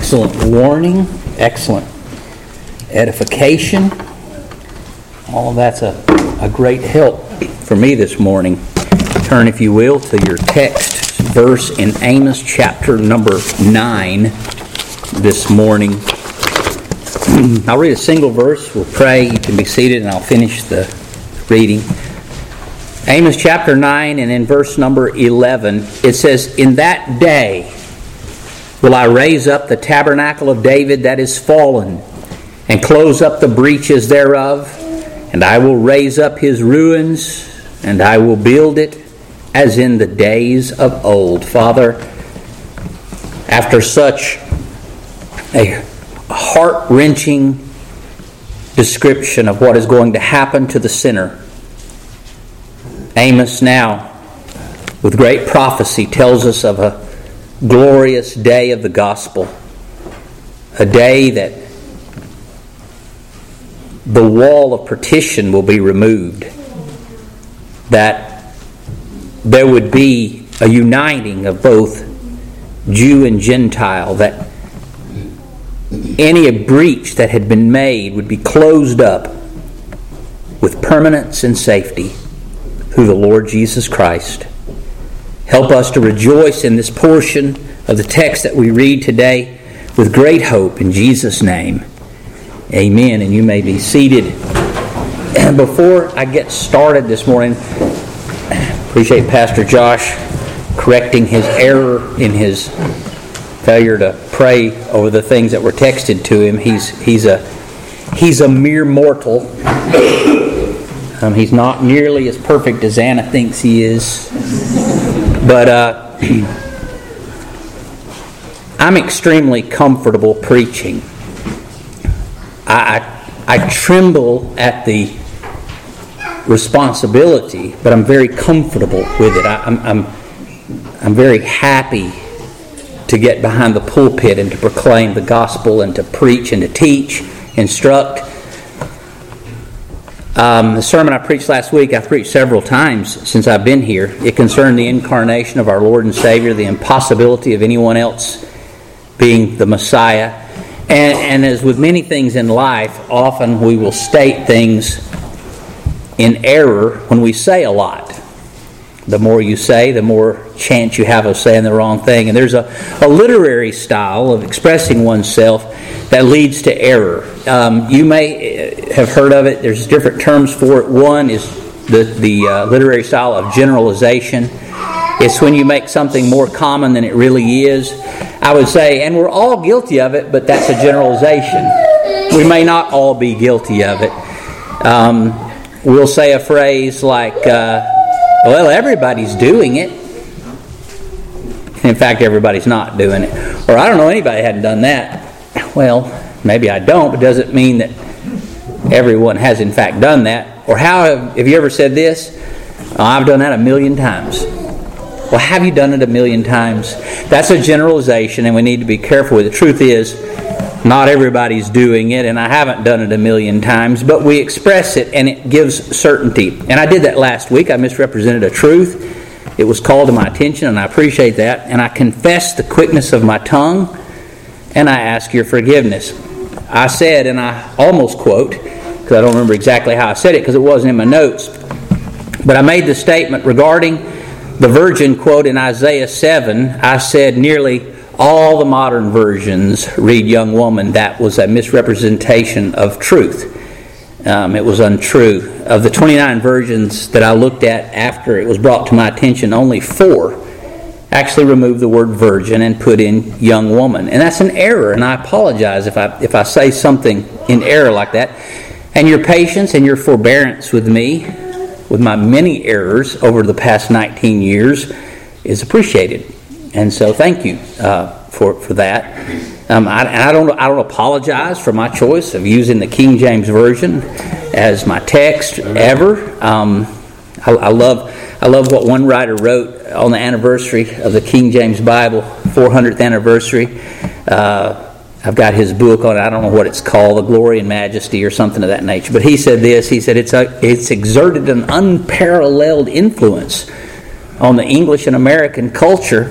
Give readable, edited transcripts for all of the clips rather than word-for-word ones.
excellent warning, excellent edification. All of that's a great help for me this morning. Turn, if you will, to your text verse in Amos chapter number 9 this morning. I'll read a single verse. We'll pray. You can be seated and I'll finish the reading. Amos chapter 9 and in verse number 11, it says, "In that day will I raise up the tabernacle of David that is fallen, and close up the breaches thereof, and I will raise up his ruins, and I will build it as in the days of old." Father, after such a heart-wrenching description of what is going to happen to the sinner, Amos now, with great prophecy, tells us of a glorious day of the gospel. A day that the wall of partition will be removed. That there would be a uniting of both Jew and Gentile. That any breach that had been made would be closed up with permanence and safety through the Lord Jesus Christ. Help us to rejoice in this portion of the text that we read today with great hope in Jesus' name. Amen. And you may be seated. And before I get started this morning, I appreciate Pastor Josh correcting his error in his failure to pray over the things that were texted to him. He's a mere mortal. He's not nearly as perfect as Anna thinks he is. But I'm extremely comfortable preaching. I tremble at the responsibility, but I'm very comfortable with it. I'm very happy to get behind the pulpit and to proclaim the gospel and to preach and to teach, instruct. The sermon I preached last week, I've preached several times since I've been here. It concerned the incarnation of our Lord and Savior, the impossibility of anyone else being the Messiah. And as with many things in life, often we will state things in error when we say a lot. The more you say, the more chance you have of saying the wrong thing. And there's a literary style of expressing oneself that leads to error. You may have heard of it. There's different terms for it. One is the literary style of generalization. It's when you make something more common than it really is. I would say, and we're all guilty of it, but that's a generalization. We may not all be guilty of it. We'll say a phrase like, well, everybody's doing it. In fact, everybody's not doing it. Or I don't know anybody who hadn't done that. Well, maybe I don't, but does it mean that everyone has in fact done that? Or have you ever said this? Oh, I've done that 1,000,000 times. Well, have you done it 1,000,000 times? That's a generalization, and we need to be careful with it. The truth is, not everybody's doing it, and I haven't done it 1,000,000 times, but we express it, and it gives certainty. And I did that last week. I misrepresented a truth. It was called to my attention, and I appreciate that. And I confess the quickness of my tongue, and I ask your forgiveness. I said, and I almost quote, because I don't remember exactly how I said it because it wasn't in my notes, but I made the statement regarding the virgin quote in Isaiah 7. I said nearly all the modern versions read young woman. That was a misrepresentation of truth. It was untrue. Of the 29 versions that I looked at after it was brought to my attention, only 4 actually removed the word virgin and put in young woman. And that's an error, and I apologize if I say something in error like that. And your patience and your forbearance with me, with my many errors over the past 19 years, is appreciated. And so thank you for that. I don't apologize for my choice of using the King James Version as my text ever. I love what one writer wrote on the anniversary of the King James Bible, 400th anniversary. I've got his book on it. I don't know what it's called, The Glory and Majesty or something of that nature. But he said this. He said it's exerted an unparalleled influence on the English and American culture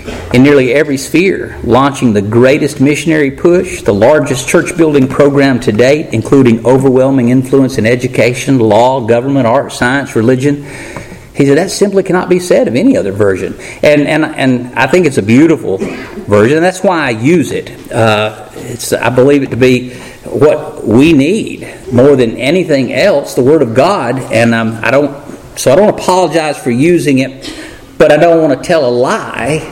in nearly every sphere, launching the greatest missionary push, the largest church-building program to date, including overwhelming influence in education, law, government, art, science, religion. He said that simply cannot be said of any other version. And I think it's a beautiful version, and that's why I use it. I believe it to be what we need more than anything else, the Word of God. And I don't apologize for using it, but I don't want to tell a lie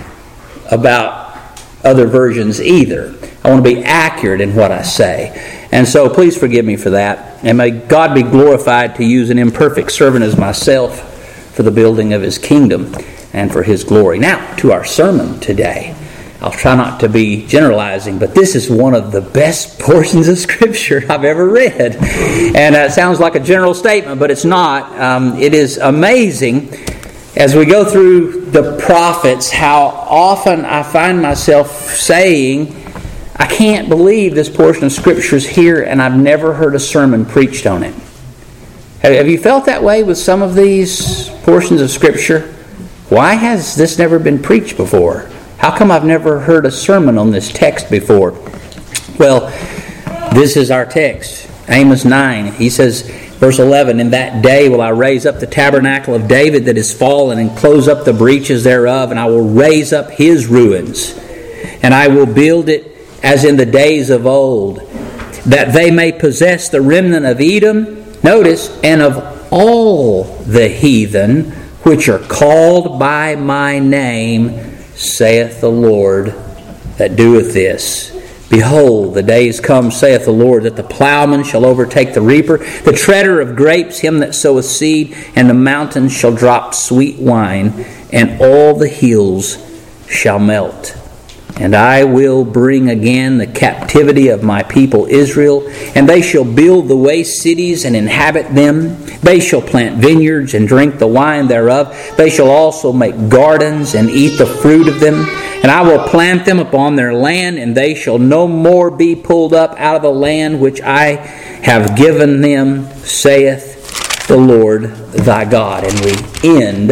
about other versions either. I want to be accurate in what I say. And so please forgive me for that. And may God be glorified to use an imperfect servant as myself for the building of His kingdom and for His glory. Now, to our sermon today. I'll try not to be generalizing, but this is one of the best portions of Scripture I've ever read. And it sounds like a general statement, but it's not. It is amazing as we go through the prophets how often I find myself saying, I can't believe this portion of Scripture is here and I've never heard a sermon preached on it. Have you felt that way with some of these portions of Scripture? Why has this never been preached before? How come I've never heard a sermon on this text before? Well, this is our text. Amos 9. He says, verse 11, In that day will I raise up the tabernacle of David that is fallen and close up the breaches thereof, and I will raise up his ruins. And I will build it as in the days of old, that they may possess the remnant of Edom, notice, and of all the heathen which are called by my name, saith the Lord that doeth this. Behold, the days come, saith the Lord, that the plowman shall overtake the reaper, the treader of grapes him that soweth seed, and the mountains shall drop sweet wine, and all the hills shall melt. And I will bring again the captivity of my people Israel, and they shall build the waste cities and inhabit them. They shall plant vineyards and drink the wine thereof. They shall also make gardens and eat the fruit of them. And I will plant them upon their land, and they shall no more be pulled up out of the land which I have given them, saith the Lord thy God. And we end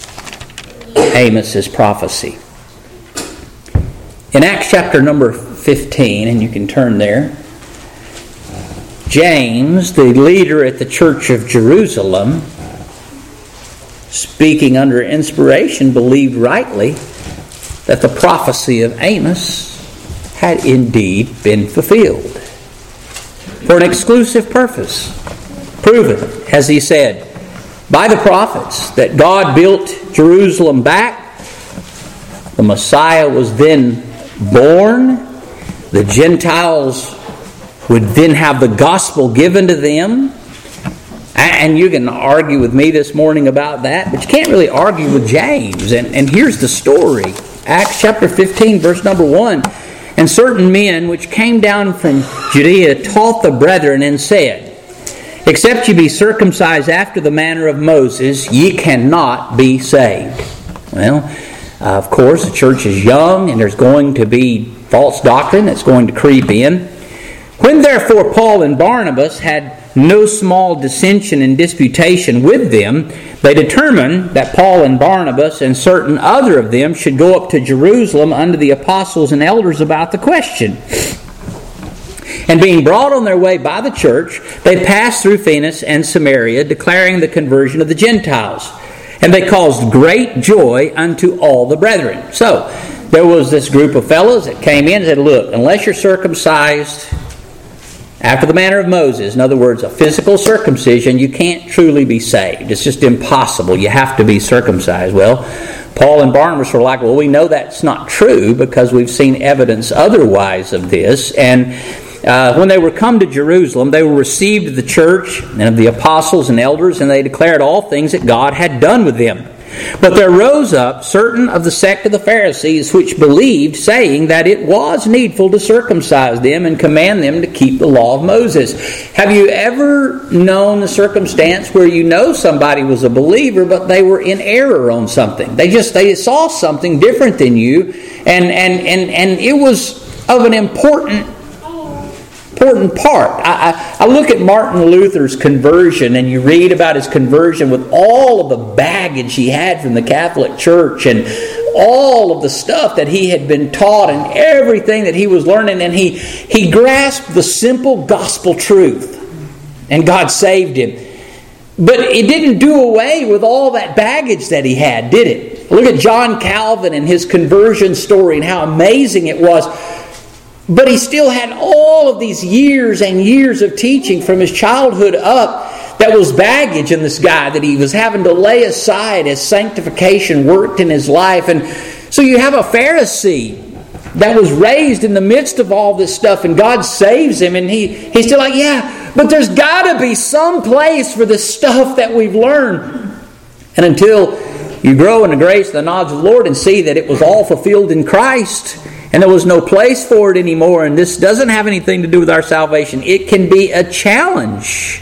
Amos's prophecy. In Acts chapter number 15, and you can turn there, James, the leader at the church of Jerusalem, speaking under inspiration, believed rightly that the prophecy of Amos had indeed been fulfilled for an exclusive purpose, proven, as he said, by the prophets that God built Jerusalem back. The Messiah was then born. The Gentiles would then have the gospel given to them. And you can argue with me this morning about that, but you can't really argue with James. And here's the story. Acts chapter 15, verse number 1. And certain men which came down from Judea taught the brethren and said, Except ye be circumcised after the manner of Moses, ye cannot be saved. Well, of course, the church is young, and there's going to be false doctrine that's going to creep in. When therefore Paul and Barnabas had no small dissension and disputation with them, they determined that Paul and Barnabas and certain other of them should go up to Jerusalem unto the apostles and elders about the question. And being brought on their way by the church, they passed through Phoenix and Samaria, declaring the conversion of the Gentiles. And they caused great joy unto all the brethren. So, there was this group of fellows that came in and said, Look, unless you're circumcised after the manner of Moses, in other words, a physical circumcision, you can't truly be saved. It's just impossible. You have to be circumcised. Well, Paul and Barnabas were like, well, we know that's not true because we've seen evidence otherwise of this. And when they were come to Jerusalem, they were received of the church and of the apostles and elders, and they declared all things that God had done with them. But there rose up certain of the sect of the Pharisees which believed, saying that it was needful to circumcise them and command them to keep the law of Moses. Have you ever known the circumstance where you know somebody was a believer, but they were in error on something? They saw something different than you, and it was of an important part. I look at Martin Luther's conversion, and you read about his conversion with all of the baggage he had from the Catholic Church and all of the stuff that he had been taught and everything that he was learning, and he grasped the simple gospel truth, and God saved him. But it didn't do away with all that baggage that he had, did it? Look at John Calvin and his conversion story and how amazing it was. But he still had all of these years and years of teaching from his childhood up that was baggage in this guy that he was having to lay aside as sanctification worked in his life. And so you have a Pharisee that was raised in the midst of all this stuff, and God saves him, and he's still like, yeah, but there's got to be some place for this stuff that we've learned. And until you grow in the grace and the knowledge of the Lord and see that it was all fulfilled in Christ, and there was no place for it anymore, and this doesn't have anything to do with our salvation, it can be a challenge.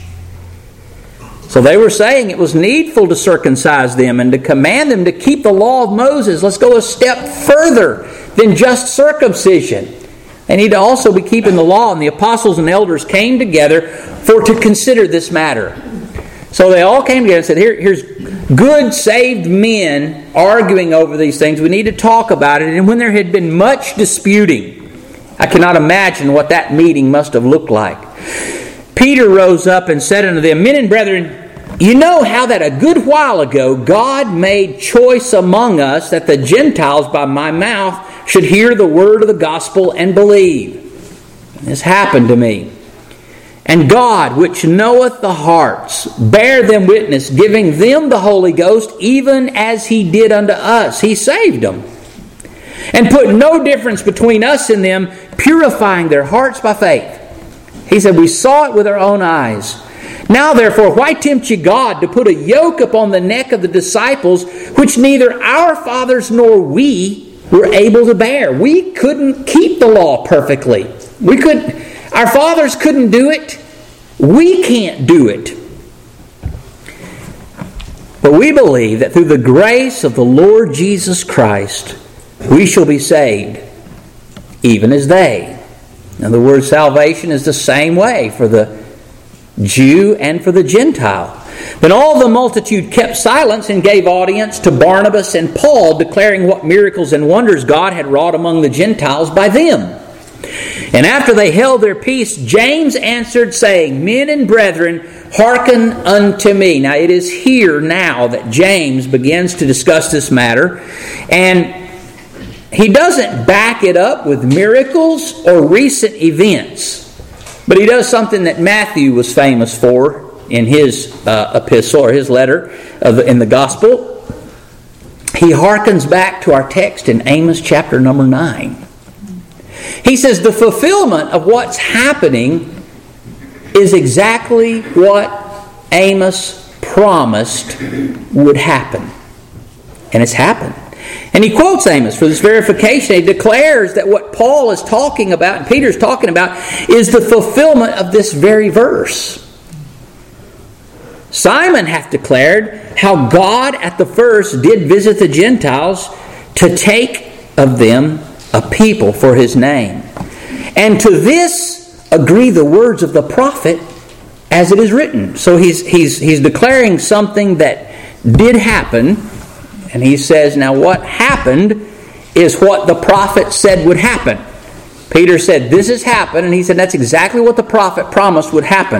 So they were saying it was needful to circumcise them and to command them to keep the law of Moses. Let's go a step further than just circumcision. They need to also be keeping the law. And the apostles and elders came together to consider this matter. So they all came together and said, here's good saved men arguing over these things. We need to talk about it. And when there had been much disputing, I cannot imagine what that meeting must have looked like. Peter rose up and said unto them, Men and brethren, you know how that a good while ago God made choice among us that the Gentiles by my mouth should hear the word of the gospel and believe. This happened to me. And God, which knoweth the hearts, bare them witness, giving them the Holy Ghost, even as He did unto us. He saved them. And put no difference between us and them, purifying their hearts by faith. He said, we saw it with our own eyes. Now therefore, why tempt ye God to put a yoke upon the neck of the disciples, which neither our fathers nor we were able to bear? We couldn't keep the law perfectly. Our fathers couldn't do it. We can't do it. But we believe that through the grace of the Lord Jesus Christ, we shall be saved, even as they. Now the word salvation is the same way for the Jew and for the Gentile. Then all the multitude kept silence and gave audience to Barnabas and Paul, declaring what miracles and wonders God had wrought among the Gentiles by them. And after they held their peace, James answered, saying, Men and brethren, hearken unto me. Now it is here now that James begins to discuss this matter, and he doesn't back it up with miracles or recent events, but he does something that Matthew was famous for in his epistle or his letter in the gospel. He harkens back to our text in Amos chapter number 9. He says the fulfillment of what's happening is exactly what Amos promised would happen. And it's happened. And he quotes Amos for this verification. He declares that what Paul is talking about, and Peter's talking about, is the fulfillment of this very verse. Simon hath declared how God at the first did visit the Gentiles to take of them a people for His name. And to this agree the words of the prophet as it is written. So he's declaring something that did happen. And he says, now what happened is what the prophet said would happen. Peter said, this has happened. And he said, that's exactly what the prophet promised would happen.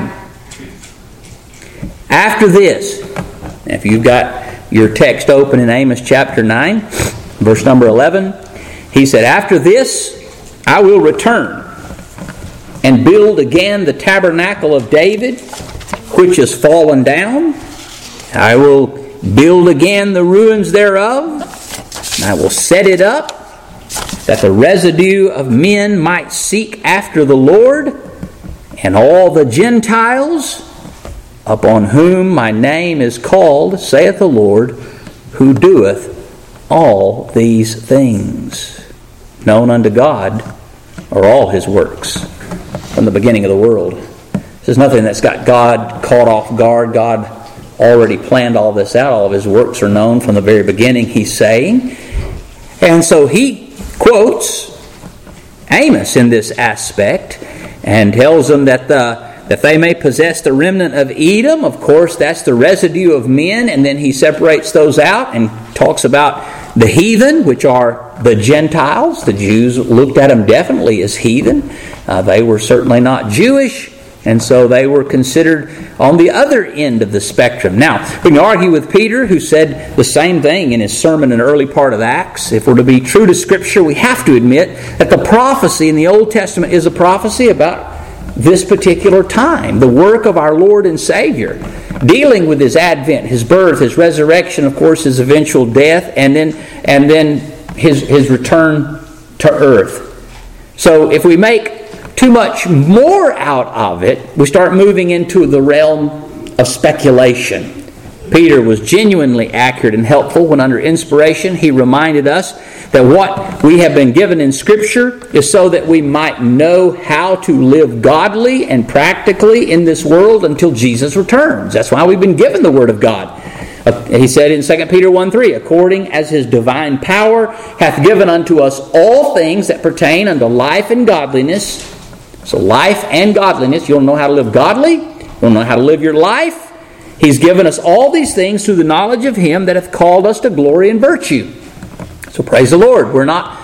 After this, if you've got your text open in Amos chapter 9, verse number 11, he said, after this I will return and build again the tabernacle of David, which is fallen down. I will build again the ruins thereof, and I will set it up, that the residue of men might seek after the Lord, and all the Gentiles, upon whom my name is called, saith the Lord, who doeth all these things. Known unto God are all His works from the beginning of the world. This is nothing that's got God caught off guard. God already planned all this out. All of His works are known from the very beginning, he's saying. And so he quotes Amos in this aspect and tells them that they may possess the remnant of Edom. Of course, that's the residue of men. And then he separates those out and talks about The heathen, which are the Gentiles. The Jews looked at them definitely as heathen. They were certainly not Jewish, and so they were considered on the other end of the spectrum. Now, we can argue with Peter, who said the same thing in his sermon in the early part of Acts. If we're to be true to Scripture, we have to admit that the prophecy in the Old Testament is a prophecy about this particular time, the work of our Lord and Savior, dealing with His advent, His birth, His resurrection, of course, His eventual death, and then His return to earth. So if we make too much more out of it, we start moving into the realm of speculation. Peter was genuinely accurate and helpful when under inspiration he reminded us that what we have been given in Scripture is so that we might know how to live godly and practically in this world until Jesus returns. That's why we've been given the Word of God. He said in 2 Peter 1:3, according as His divine power hath given unto us all things that pertain unto life and godliness. So life and godliness. You'll know how to live godly. You'll know how to live your life. He's given us all these things through the knowledge of Him that hath called us to glory and virtue. So praise the Lord. We're not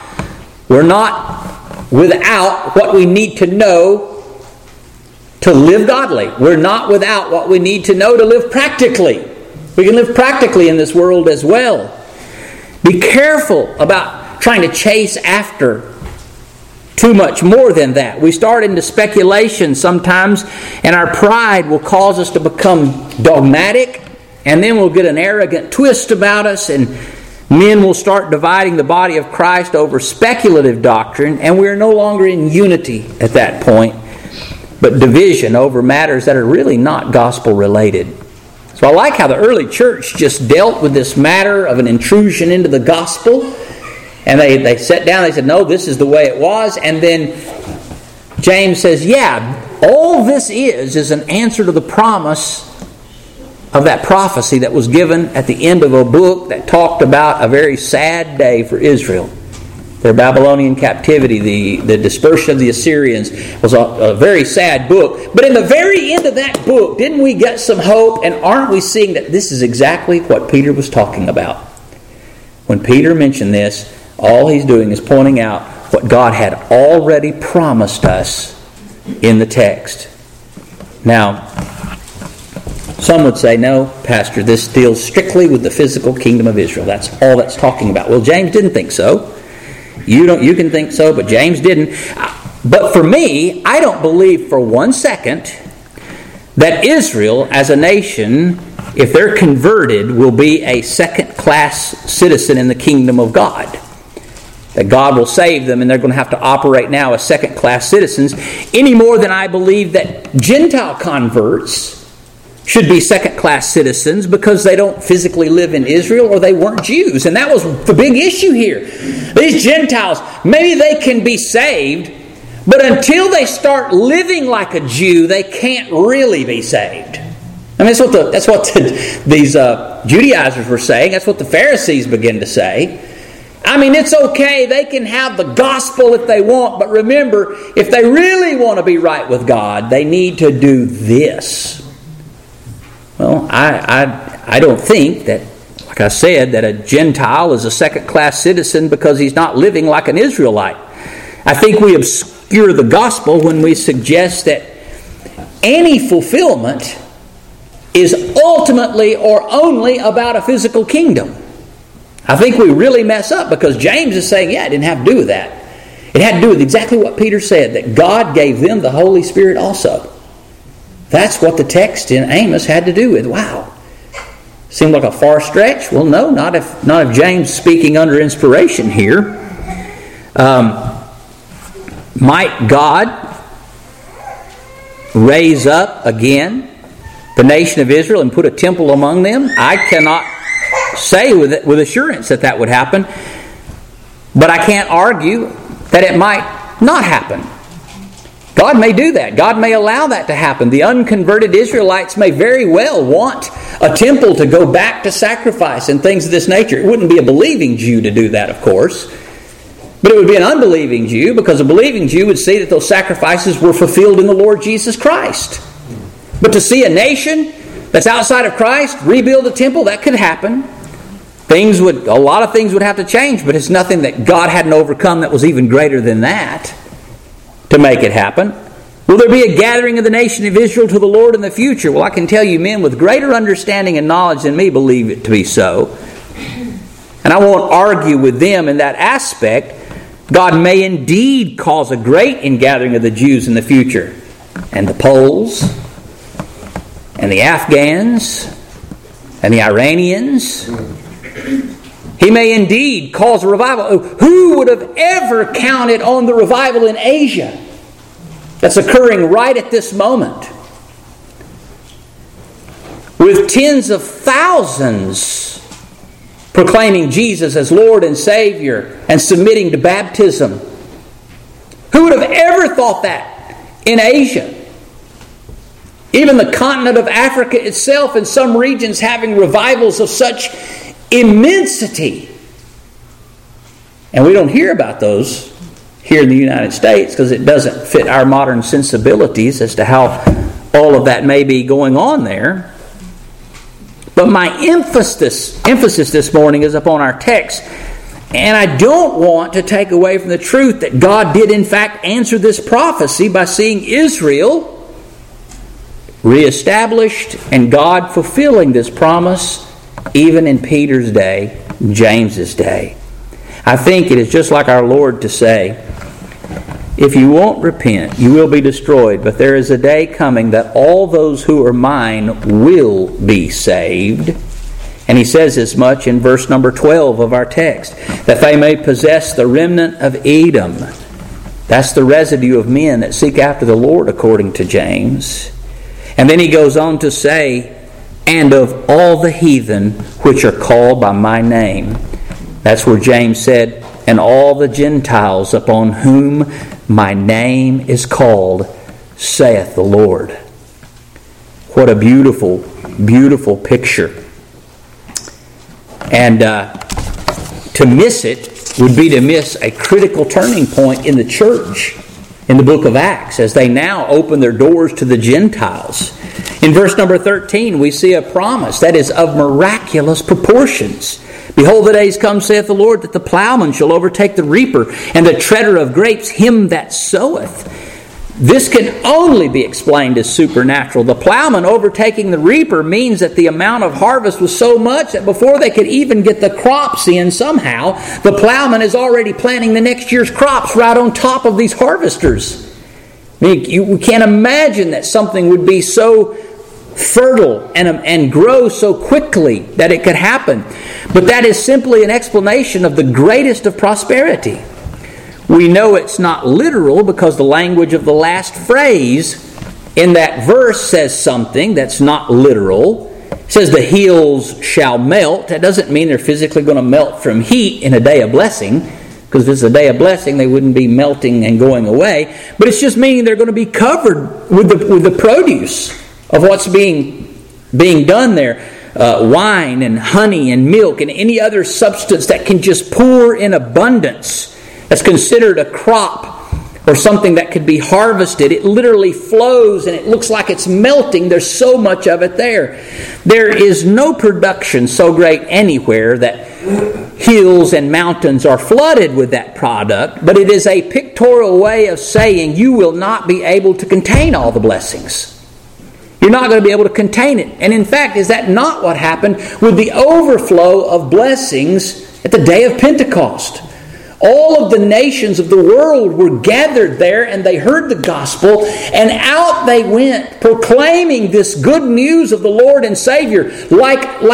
without what we need to know to live godly. We're not without what we need to know to live practically. We can live practically in this world as well. Be careful about trying to chase after too much more than that. We start into speculation sometimes, and our pride will cause us to become dogmatic, and then we'll get an arrogant twist about us, and men will start dividing the body of Christ over speculative doctrine, and we're no longer in unity at that point, but division over matters that are really not gospel related. So I like how the early church just dealt with this matter of an intrusion into the gospel. And they sat down, they said, no, this is the way it was. And then James says, yeah, all this is an answer to the promise of that prophecy that was given at the end of a book that talked about a very sad day for Israel. Their Babylonian captivity, the dispersion of the Assyrians was a very sad book. But in the very end of that book, didn't we get some hope? And aren't we seeing that this is exactly what Peter was talking about? When Peter mentioned this, all he's doing is pointing out what God had already promised us in the text. Now, some would say, no, Pastor, this deals strictly with the physical kingdom of Israel. That's all that's talking about. Well, James didn't think so. You can think so, but James didn't. But for me, I don't believe for 1 second that Israel as a nation, if they're converted, will be a second-class citizen in the kingdom of God. That God will save them and they're going to have to operate now as second-class citizens, any more than I believe that Gentile converts should be second-class citizens because they don't physically live in Israel or they weren't Jews. And that was the big issue here. These Gentiles, maybe they can be saved, but until they start living like a Jew, they can't really be saved. I mean, that's what these Judaizers were saying. That's what the Pharisees began to say. I mean, it's okay. They can have the gospel if they want. But remember, if they really want to be right with God, they need to do this. Well, I don't think that, like I said, that a Gentile is a second-class citizen because he's not living like an Israelite. I think we obscure the gospel when we suggest that any fulfillment is ultimately or only about a physical kingdom. I think we really mess up because James is saying, yeah, it didn't have to do with that. It had to do with exactly what Peter said, that God gave them the Holy Spirit also. That's what the text in Amos had to do with. Wow. Seemed like a far stretch? Well, no, not if James speaking under inspiration here. Might God raise up again the nation of Israel and put a temple among them? I cannot say with assurance that would happen, but I can't argue that it might not happen. God may do that. God may allow that to happen. The unconverted Israelites may very well want a temple to go back to sacrifice and things of this nature. It wouldn't be a believing Jew to do that, of course, but it would be an unbelieving Jew, because a believing Jew would see that those sacrifices were fulfilled in the Lord Jesus Christ. But to see a nation that's outside of Christ rebuild a temple, that could happen. A lot of things would have to change, but it's nothing that God hadn't overcome that was even greater than that to make it happen. Will there be a gathering of the nation of Israel to the Lord in the future? Well, I can tell you, men with greater understanding and knowledge than me believe it to be so. And I won't argue with them in that aspect. God may indeed cause a great ingathering of the Jews in the future. And the Poles, and the Afghans, and the Iranians. He may indeed cause a revival. Who would have ever counted on the revival in Asia that's occurring right at this moment? With tens of thousands proclaiming Jesus as Lord and Savior and submitting to baptism. Who would have ever thought that in Asia? Even the continent of Africa itself, in some regions, having revivals of such immensity. And we don't hear about those here in the United States because it doesn't fit our modern sensibilities as to how all of that may be going on there. But my emphasis this morning is upon our text. And I don't want to take away from the truth that God did in fact answer this prophecy by seeing Israel reestablished and God fulfilling this promise even in Peter's day, James's day. I think it is just like our Lord to say, if you won't repent, you will be destroyed. But there is a day coming that all those who are mine will be saved. And he says as much in verse number 12 of our text, that they may possess the remnant of Edom. That's the residue of men that seek after the Lord, according to James. And then he goes on to say, and of all the heathen which are called by my name. That's where James said, and all the Gentiles upon whom my name is called, saith the Lord. What a beautiful, beautiful picture. And to miss it would be to miss a critical turning point in the church in the book of Acts, as they now open their doors to the Gentiles. In verse number 13, we see a promise that is of miraculous proportions. Behold, the days come, saith the Lord, that the plowman shall overtake the reaper, and the treader of grapes him that soweth. This can only be explained as supernatural. The plowman overtaking the reaper means that the amount of harvest was so much that before they could even get the crops in somehow, the plowman is already planting the next year's crops right on top of these harvesters. I mean, we can't imagine that something would be so fertile and grow so quickly that it could happen. But that is simply an explanation of the greatest of prosperity. We know it's not literal because the language of the last phrase in that verse says something that's not literal. It says the hills shall melt. That doesn't mean they're physically going to melt from heat in a day of blessing, because if it's a day of blessing, they wouldn't be melting and going away. But it's just meaning they're going to be covered with the produce of what's being done there. Wine and honey and milk and any other substance that can just pour in abundance. That's considered a crop or something that could be harvested. It literally flows and it looks like it's melting. There's so much of it there. There is no production so great anywhere that hills and mountains are flooded with that product, but it is a pictorial way of saying you will not be able to contain all the blessings. You're not going to be able to contain it. And in fact, is that not what happened with the overflow of blessings at the day of Pentecost? All of the nations of the world were gathered there and they heard the gospel, and out they went proclaiming this good news of the Lord and Savior like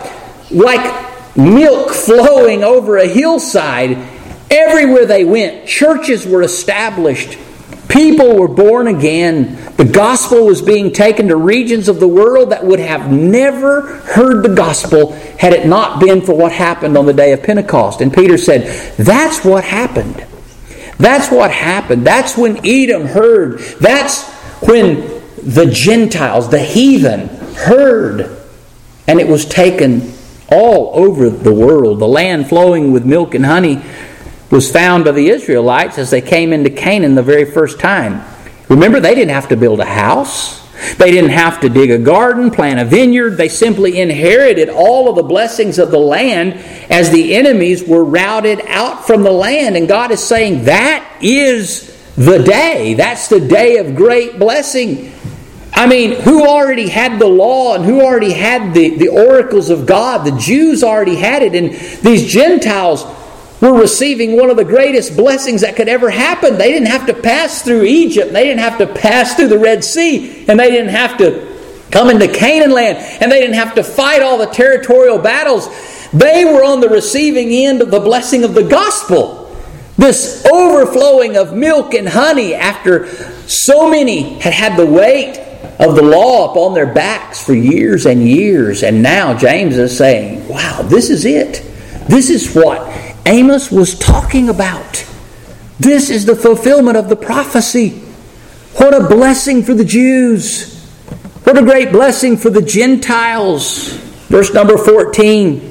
milk flowing over a hillside. Everywhere they went, churches were established. People were born again. The gospel was being taken to regions of the world that would have never heard the gospel had it not been for what happened on the day of Pentecost. And Peter said, that's what happened. That's what happened. That's when Edom heard. That's when the Gentiles, the heathen, heard. And it was taken all over the world. The land flowing with milk and honey was found by the Israelites as they came into Canaan the very first time. Remember, they didn't have to build a house. They didn't have to dig a garden, plant a vineyard. They simply inherited all of the blessings of the land as the enemies were routed out from the land. And God is saying that is the day. That's the day of great blessing. I mean, who already had the law and who already had the oracles of God? The Jews already had it. And these Gentiles were receiving one of the greatest blessings that could ever happen. They didn't have to pass through Egypt. They didn't have to pass through the Red Sea. And they didn't have to come into Canaan land. And they didn't have to fight all the territorial battles. They were on the receiving end of the blessing of the gospel. This overflowing of milk and honey after so many had had the weight of the law upon their backs for years and years. And now James is saying, wow, this is it. This is what Amos was talking about. This is the fulfillment of the prophecy. What a blessing for the Jews. What a great blessing for the Gentiles. Verse number 14.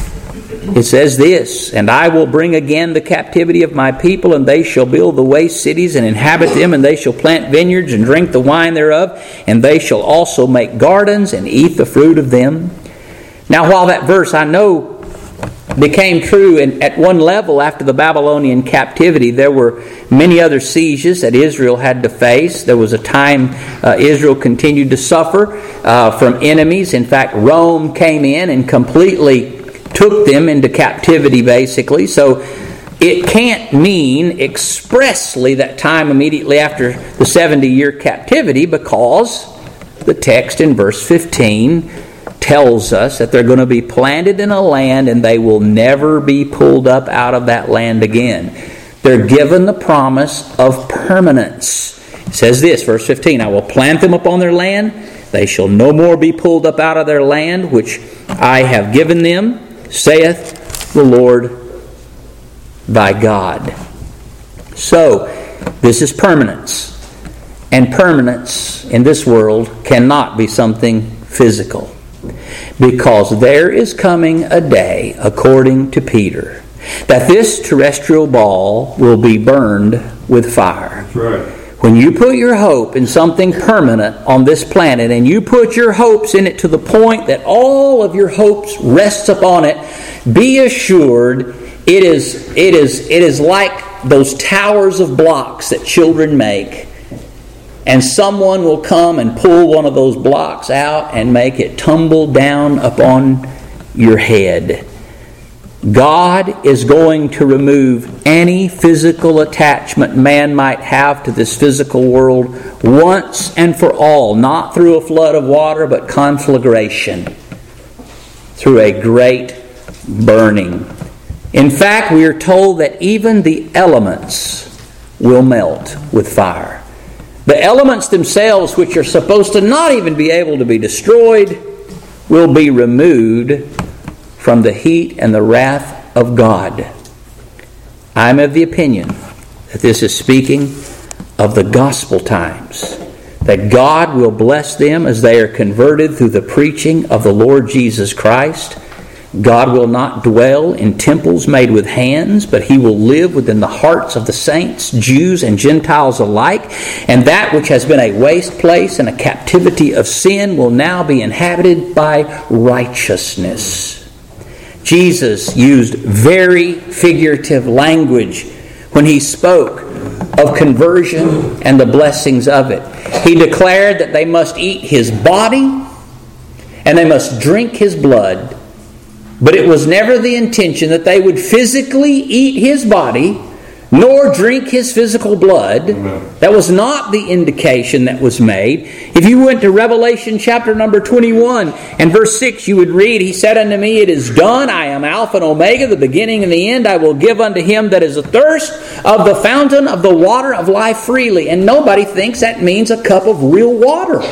It says this, "And I will bring again the captivity of my people, and they shall build the waste cities and inhabit them, and they shall plant vineyards and drink the wine thereof, and they shall also make gardens and eat the fruit of them." Now, while that verse I know became true at one level after the Babylonian captivity, there were many other sieges that Israel had to face. There was a time Israel continued to suffer from enemies. In fact, Rome came in and completely took them into captivity, basically. So it can't mean expressly that time immediately after the 70-year captivity, because the text in verse 15 tells us that they're going to be planted in a land and they will never be pulled up out of that land again. They're given the promise of permanence. It says this, verse 15, "I will plant them upon their land. They shall no more be pulled up out of their land, which I have given them, saith the Lord thy God." So, this is permanence. And permanence in this world cannot be something physical. Because there is coming a day, according to Peter, that this terrestrial ball will be burned with fire. That's right. When you put your hope in something permanent on this planet, and you put your hopes in it to the point that all of your hopes rests upon it, be assured it is like those towers of blocks that children make. And someone will come and pull one of those blocks out and make it tumble down upon your head. God is going to remove any physical attachment man might have to this physical world once and for all, not through a flood of water, but conflagration, through a great burning. In fact, we are told that even the elements will melt with fire. The elements themselves, which are supposed to not even be able to be destroyed, will be removed from the heat and the wrath of God. I'm of the opinion that this is speaking of the gospel times, that God will bless them as they are converted through the preaching of the Lord Jesus Christ. God will not dwell in temples made with hands, but He will live within the hearts of the saints, Jews and Gentiles alike. And that which has been a waste place and a captivity of sin will now be inhabited by righteousness. Jesus used very figurative language when He spoke of conversion and the blessings of it. He declared that they must eat His body and they must drink His blood. But it was never the intention that they would physically eat His body nor drink His physical blood. Amen. That was not the indication that was made. If you went to Revelation chapter number 21 and verse 6, you would read, "He said unto me, It is done. I am Alpha and Omega, the beginning and the end. I will give unto him that is athirst of the fountain of the water of life freely." And nobody thinks that means a cup of real water.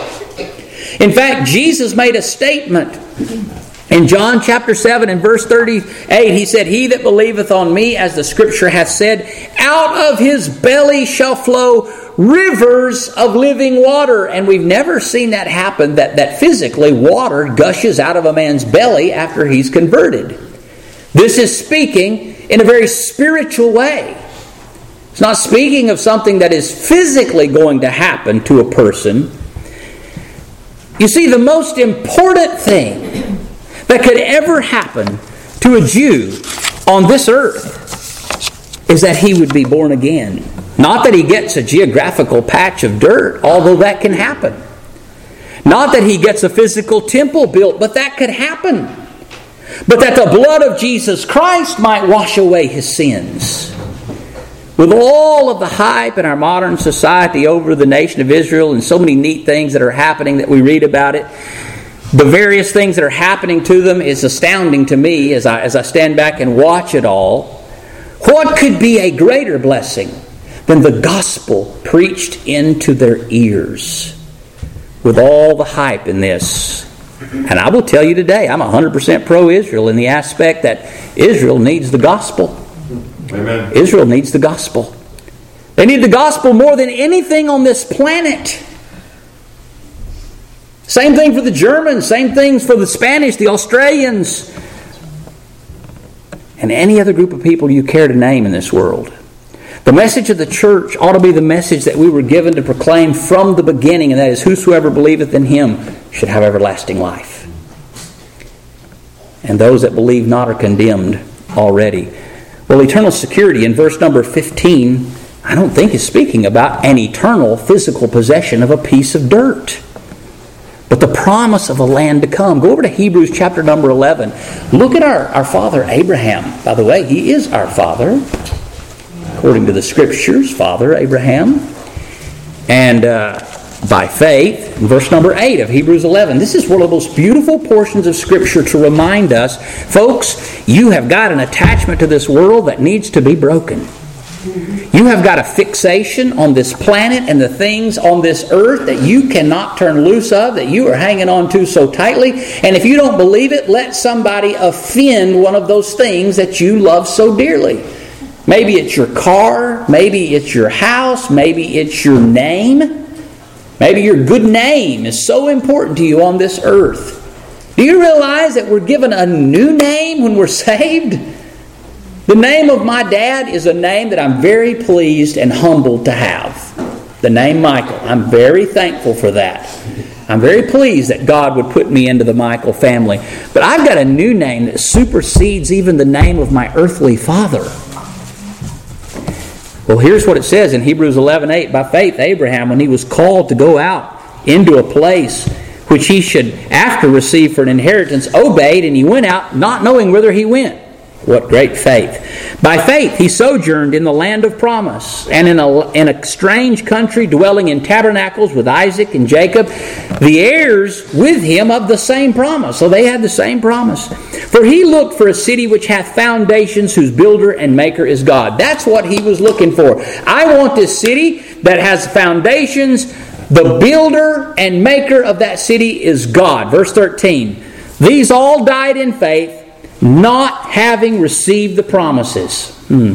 In fact, Jesus made a statement. In John chapter 7 and verse 38, He said, "He that believeth on me, as the Scripture hath said, out of his belly shall flow rivers of living water." And we've never seen that happen, that physically water gushes out of a man's belly after he's converted. This is speaking in a very spiritual way. It's not speaking of something that is physically going to happen to a person. You see, the most important thing that could ever happen to a Jew on this earth is that he would be born again. Not that he gets a geographical patch of dirt, although that can happen. Not that he gets a physical temple built, but that could happen. But that the blood of Jesus Christ might wash away his sins. With all of the hype in our modern society over the nation of Israel and so many neat things that are happening that we read about it, the various things that are happening to them is astounding to me as I stand back and watch it all. What could be a greater blessing than the gospel preached into their ears with all the hype in this? And I will tell you today, I'm 100% pro-Israel in the aspect that Israel needs the gospel. Amen. Israel needs the gospel. They need the gospel more than anything on this planet. Same thing for the Germans, same things for the Spanish, the Australians, and any other group of people you care to name in this world. The message of the church ought to be the message that we were given to proclaim from the beginning, and that is, whosoever believeth in him should have everlasting life. And those that believe not are condemned already. Well, eternal security in verse number 15, I don't think is speaking about an eternal physical possession of a piece of dirt, but the promise of a land to come. Go over to Hebrews chapter number 11. Look at our father Abraham. By the way, he is our father, according to the Scriptures, Father Abraham. And by faith, in verse number 8 of Hebrews 11. This is one of the most beautiful portions of Scripture to remind us, folks, you have got an attachment to this world that needs to be broken. You have got a fixation on this planet and the things on this earth that you cannot turn loose of, that you are hanging on to so tightly. And if you don't believe it, let somebody offend one of those things that you love so dearly. Maybe it's your car, maybe it's your house, maybe it's your name. Maybe your good name is so important to you on this earth. Do you realize that we're given a new name when we're saved? The name of my dad is a name that I'm very pleased and humbled to have. The name Michael. I'm very thankful for that. I'm very pleased that God would put me into the Michael family. But I've got a new name that supersedes even the name of my earthly father. Well, here's what it says in Hebrews 11:8. By faith, Abraham, when he was called to go out into a place which he should after receive for an inheritance, obeyed, and he went out not knowing whither he went. What great faith. By faith he sojourned in the land of promise, and in a strange country, dwelling in tabernacles with Isaac and Jacob, the heirs with him of the same promise. So they had the same promise. For he looked for a city which hath foundations, whose builder and maker is God. That's what he was looking for. I want this city that has foundations. The builder and maker of that city is God. Verse 13. These all died in faith, not having received the promises,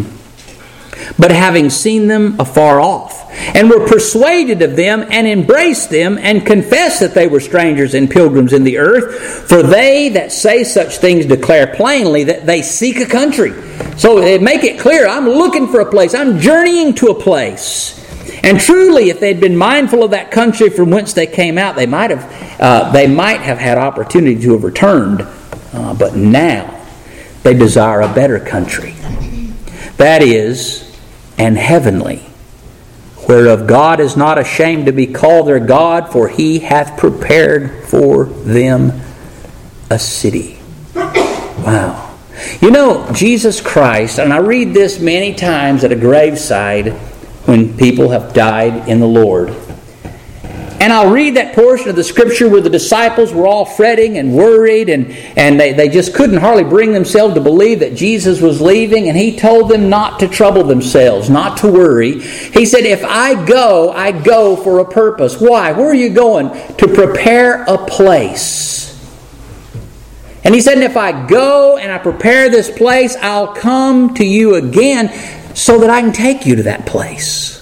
but having seen them afar off, and were persuaded of them, and embraced them, and confessed that they were strangers and pilgrims in the earth. For they that say such things declare plainly that they seek a country. So they make it clear, I'm looking for a place. I'm journeying to a place. And truly, if they'd been mindful of that country from whence they came out, they might have had opportunity to have returned. But now they desire a better country, that is, an heavenly, whereof God is not ashamed to be called their God, for he hath prepared for them a city. Wow. You know, Jesus Christ, and I read this many times at a graveside when people have died in the Lord. And I'll read that portion of the Scripture where the disciples were all fretting and worried, and they just couldn't hardly bring themselves to believe that Jesus was leaving, and he told them not to trouble themselves, not to worry. He said, if I go for a purpose. Why? Where are you going? To prepare a place. And he said, if I go and I prepare this place, I'll come to you again so that I can take you to that place.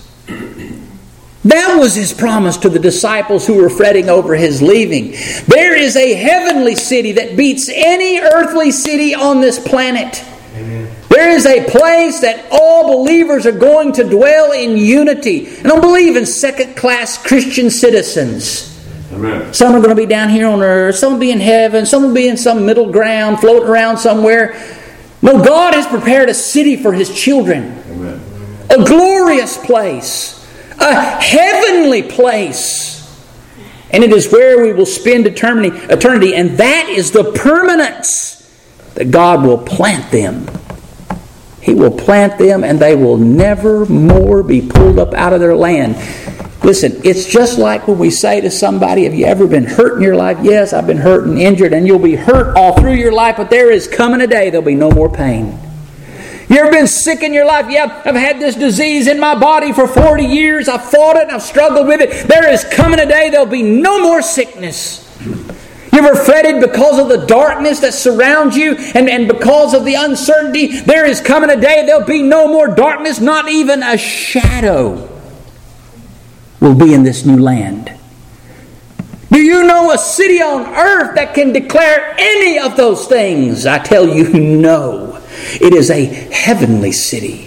That was his promise to the disciples who were fretting over his leaving. There is a heavenly city that beats any earthly city on this planet. Amen. There is a place that all believers are going to dwell in unity. I don't believe in second-class Christian citizens. Amen. Some are going to be down here on earth. Some will be in heaven. Some will be in some middle ground, floating around somewhere. No, God has prepared a city for His children. Amen. A glorious place. A heavenly place. And it is where we will spend eternity. And that is the permanence that God will plant them. He will plant them and they will never more be pulled up out of their land. Listen, it's just like when we say to somebody, have you ever been hurt in your life? Yes, I've been hurt and injured, and you'll be hurt all through your life, but there is coming a day there'll be no more pain. You ever been sick in your life? Yeah, I've had this disease in my body for 40 years. I've fought it and I've struggled with it. There is coming a day there'll be no more sickness. You ever fretted because of the darkness that surrounds you and because of the uncertainty? There is coming a day there'll be no more darkness, not even a shadow will be in this new land. Do you know a city on earth that can declare any of those things? I tell you, no. It is a heavenly city.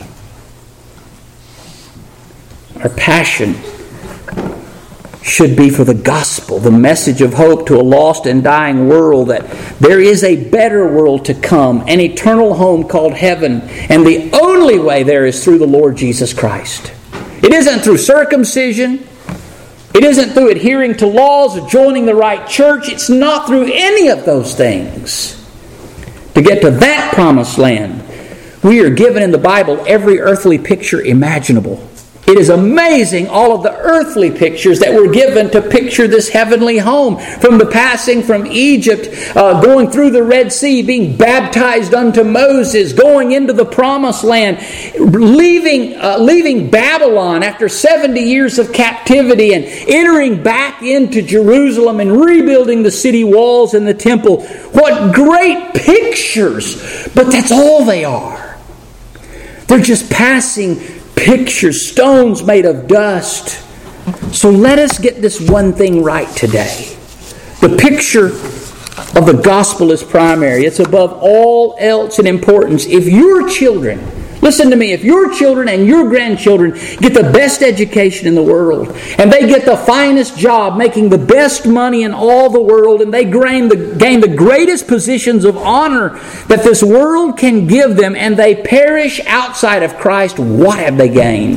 Our passion should be for the gospel, the message of hope to a lost and dying world, that there is a better world to come, an eternal home called heaven, and the only way there is through the Lord Jesus Christ. It isn't through circumcision. It isn't through adhering to laws or joining the right church. It's not through any of those things. To get to that promised land, we are given in the Bible every earthly picture imaginable. It is amazing, all of the earthly pictures that were given to picture this heavenly home. From the passing from Egypt, going through the Red Sea, being baptized unto Moses, going into the promised land, leaving Babylon after 70 years of captivity and entering back into Jerusalem and rebuilding the city walls and the temple. What great pictures! But that's all they are. They're just passing pictures, stones made of dust. So let us get this one thing right today. The picture of the gospel is primary. It's above all else in importance. If your children, listen to me, if your children and your grandchildren get the best education in the world, and they get the finest job, making the best money in all the world, and they gain the greatest positions of honor that this world can give them, and they perish outside of Christ, what have they gained?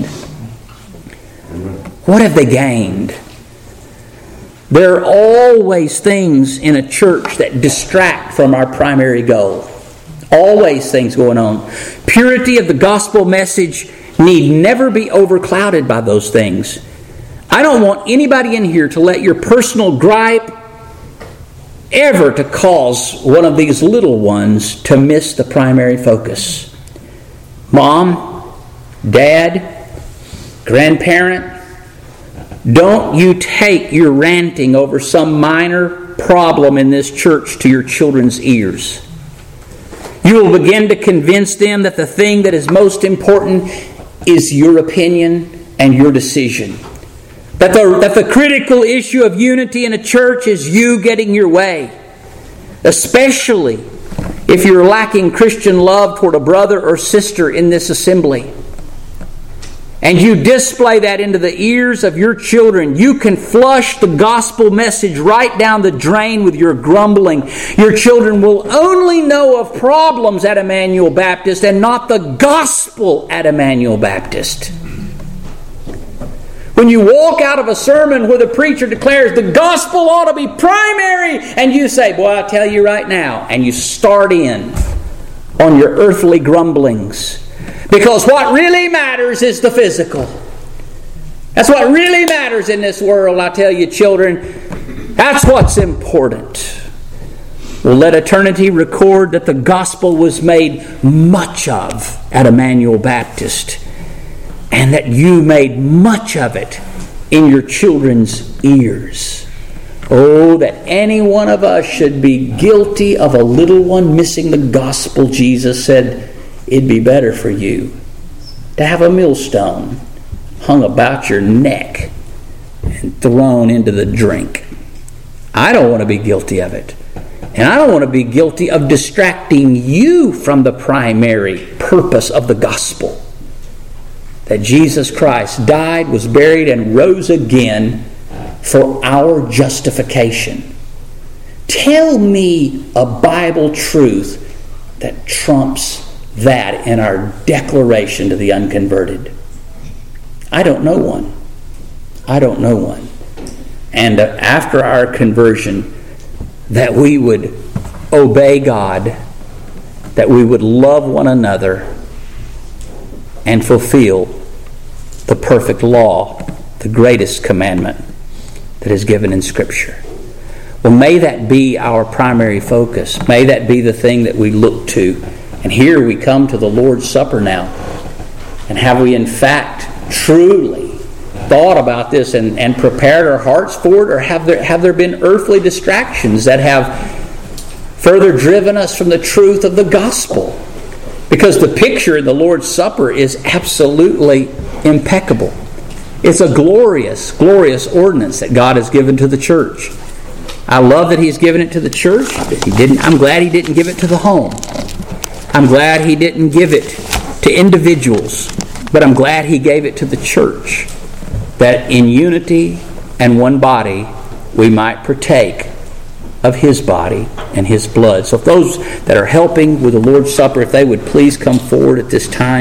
What have they gained? There are always things in a church that distract from our primary goal. Always things going on. Purity of the gospel message need never be overclouded by those things. I don't want anybody in here to let your personal gripe ever to cause one of these little ones to miss the primary focus. Mom, Dad, grandparent, don't you take your ranting over some minor problem in this church to your children's ears. You will begin to convince them that the thing that is most important is your opinion and your decision. That the critical issue of unity in a church is you getting your way. Especially if you're lacking Christian love toward a brother or sister in this assembly. And you display that into the ears of your children, you can flush the gospel message right down the drain with your grumbling. Your children will only know of problems at Emmanuel Baptist and not the gospel at Emmanuel Baptist. When you walk out of a sermon where the preacher declares the gospel ought to be primary, and you say, boy, I'll tell you right now, and you start in on your earthly grumblings. Because what really matters is the physical. That's what really matters in this world, I tell you, children. That's what's important. Well, let eternity record that the gospel was made much of at Emmanuel Baptist, and that you made much of it in your children's ears. Oh, that any one of us should be guilty of a little one missing the gospel. Jesus said, it'd be better for you to have a millstone hung about your neck and thrown into the drink. I don't want to be guilty of it. And I don't want to be guilty of distracting you from the primary purpose of the gospel. That Jesus Christ died, was buried, and rose again for our justification. Tell me a Bible truth that trumps that in our declaration to the unconverted. I don't know one. I don't know one. And after our conversion, that we would obey God, that we would love one another, and fulfill the perfect law, the greatest commandment that is given in Scripture. Well, may that be our primary focus. May that be the thing that we look to. And here we come to the Lord's Supper now. And have we in fact truly thought about this and prepared our hearts for it? Or have there been earthly distractions that have further driven us from the truth of the gospel? Because the picture in the Lord's Supper is absolutely impeccable. It's a glorious, glorious ordinance that God has given to the church. I love that He's given it to the church. I'm glad He didn't give it to the home. I'm glad He didn't give it to individuals. But I'm glad He gave it to the church, that in unity and one body we might partake of His body and His blood. So if those that are helping with the Lord's Supper, if they would please come forward at this time.